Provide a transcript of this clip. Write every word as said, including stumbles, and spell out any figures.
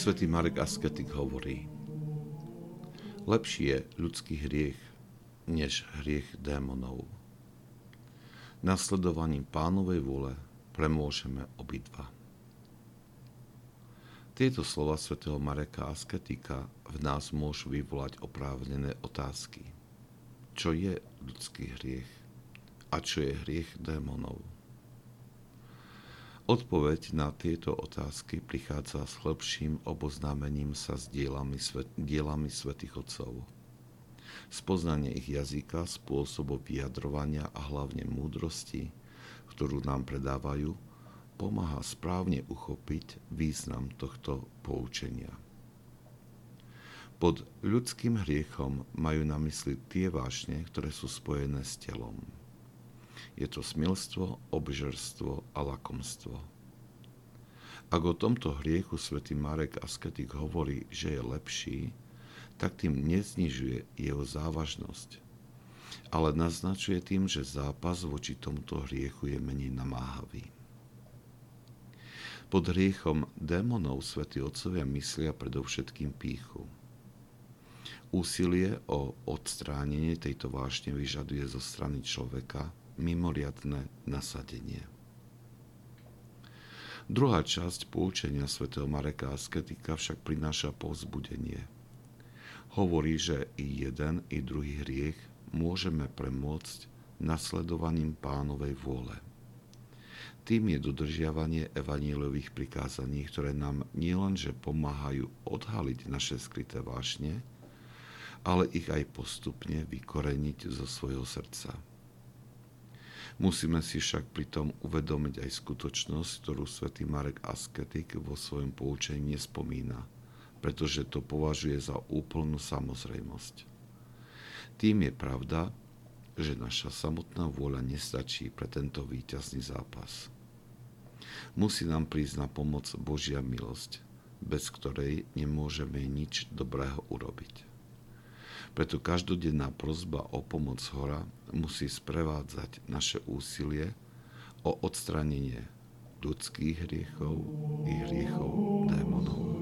Svätý Marek Asketik hovorí: lepší je ľudský hriech, než hriech démonov. Nasledovaním Pánovej vôle premôžeme obidva. Tieto slova svätého Mareka Asketika v nás môžu vyvolať oprávnené otázky. Čo je ľudský hriech a čo je hriech démonov? Odpoveď na tieto otázky prichádza s hĺbším oboznámením sa s dielami, svet, dielami svätých otcov. Spoznanie ich jazyka, spôsobov vyjadrovania a hlavne múdrosti, ktorú nám predávajú, pomáha správne uchopiť význam tohto poučenia. Pod ľudským hriechom majú na mysli tie vášne, ktoré sú spojené s telom. Je to smilstvo, obžerstvo a lakomstvo. Ak o tomto hriechu svätý Marek Asketik hovorí, že je lepší, tak tým neznižuje jeho závažnosť, ale naznačuje tým, že zápas voči tomuto hriechu je menej namáhavý. Pod hriechom démonov svätí otcovia myslia predovšetkým pýchu. Úsilie o odstránenie tejto vášne vyžaduje zo strany človeka mimoriadne nasadenie. Druhá časť poučenia svätého Mareka Asketika však prináša povzbudenie. Hovorí, že i jeden, i druhý hriech môžeme premôcť nasledovaním Pánovej vôle. Tým je dodržiavanie evanjeliových prikázaní, ktoré nám nielenže pomáhajú odhaliť naše skryté vášne, ale ich aj postupne vykoreniť zo svojho srdca. Musíme si však pritom uvedomiť aj skutočnosť, ktorú svätý Marek Asketik vo svojom poučení nespomína, pretože to považuje za úplnú samozrejmosť. Tým je pravda, že naša samotná vôľa nestačí pre tento víťazný zápas. Musí nám prísť na pomoc Božia milosť, bez ktorej nemôžeme nič dobrého urobiť. Preto každodenná prosba o pomoc zhora musí sprevádzať naše úsilie o odstránenie ľudských hriechov i hriechov démonov.